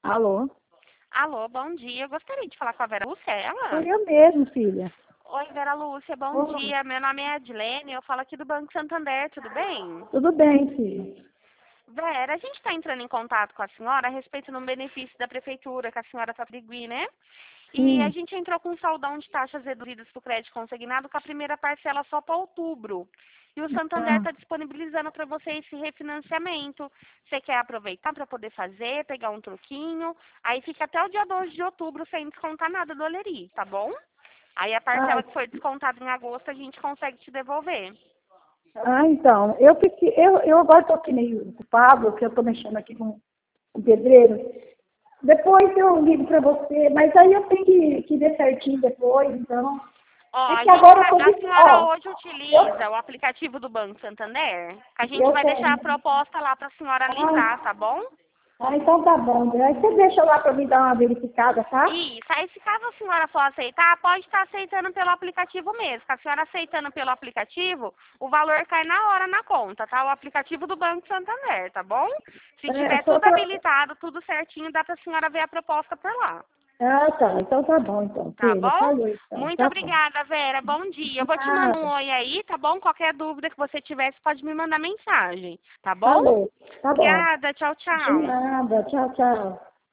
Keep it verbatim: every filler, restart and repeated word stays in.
Alô? Alô, bom dia. Eu gostaria de falar com a Vera Lúcia, é ela? Sou eu mesmo, filha. Oi, Vera Lúcia, bom Oi. dia. Meu nome é Adilene, eu falo aqui do Banco Santander, tudo bem? Tudo bem, filha? Vera, a gente está entrando em contato com a senhora a respeito do benefício da prefeitura que a senhora está atribuindo, né? E a Sim. gente entrou com um saldão de taxas reduzidas para o crédito consignado com a primeira parcela só para outubro. E o Santander Ah, está disponibilizando para você esse refinanciamento. Você quer aproveitar para poder fazer, pegar um troquinho, aí fica até o dia doze de outubro sem descontar nada do Oleri, tá bom? Aí a ah, parcela que foi descontada em agosto a gente consegue te devolver. ah, então, eu, fiquei, eu, eu agora estou aqui meio ocupado, porque eu estou mexendo aqui com o pedreiro. Depois eu ligo para você, mas aí eu tenho que, que ver certinho depois, então. Ó, É a que gente agora eu vai, tô a de. senhora Ó, hoje eu, utiliza o aplicativo do Banco Santander? A gente eu vai deixar a tenho. proposta lá para a senhora Ah, alisar, tá bom? ah, então tá bom. Aí você deixa lá para me dar uma verificada, tá? Isso. Aí, se caso a senhora for aceitar, pode estar aceitando pelo aplicativo mesmo. Se a senhora aceitando pelo aplicativo, o valor cai na hora na conta, tá? O aplicativo do Banco Santander, tá bom? Se É, tiver só tudo pra... habilitado, tudo certinho, dá pra senhora ver a proposta por lá. Ah, tá. Então tá bom, então, Tá filha. bom? Falou, então. Muito Tá bom. obrigada, Vera. Bom dia. Eu vou te mandar um Nada. oi aí, tá bom? Qualquer dúvida que você tiver, você pode me mandar mensagem, tá bom? Falou. Tá bom. Obrigada. Tchau, De tchau. nada. Tchau, tchau.